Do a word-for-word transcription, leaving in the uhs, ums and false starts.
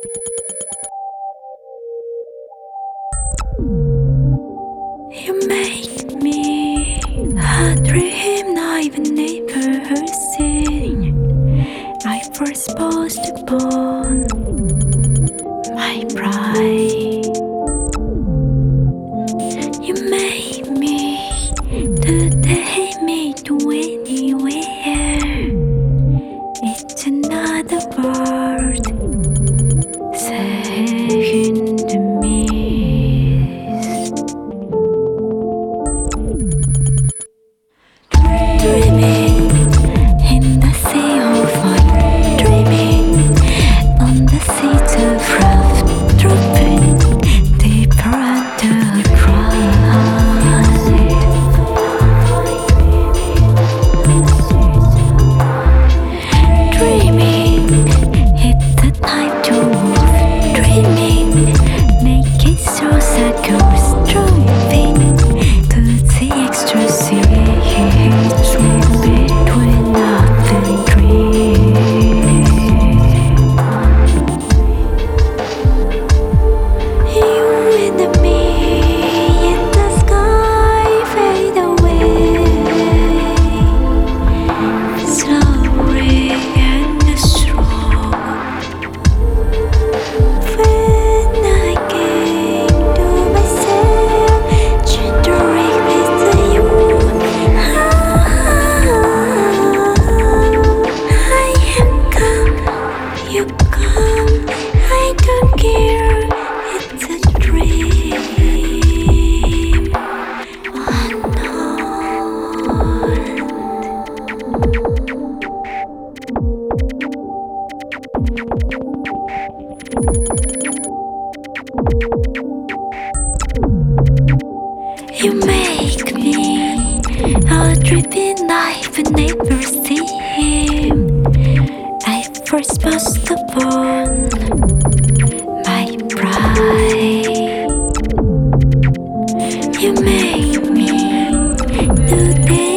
You make me a dream I've never seen. I first paused upon my pride. You made me the day me to anywhere. It's another word saying to me. Dreaming in the sea of my dreaming, on the seeds of love, dropping deeper under dreaming, it's the time to move. Dreaming, making through circles, jumping to the ecstasy. Swim between nothing dream. You and me in the sky fade away slowly and slow. When I came to myself, shivering with you. You come, I don't care, it's a dream. You make me a dreaming I've never seen. I first passed upon my pride. You made me the day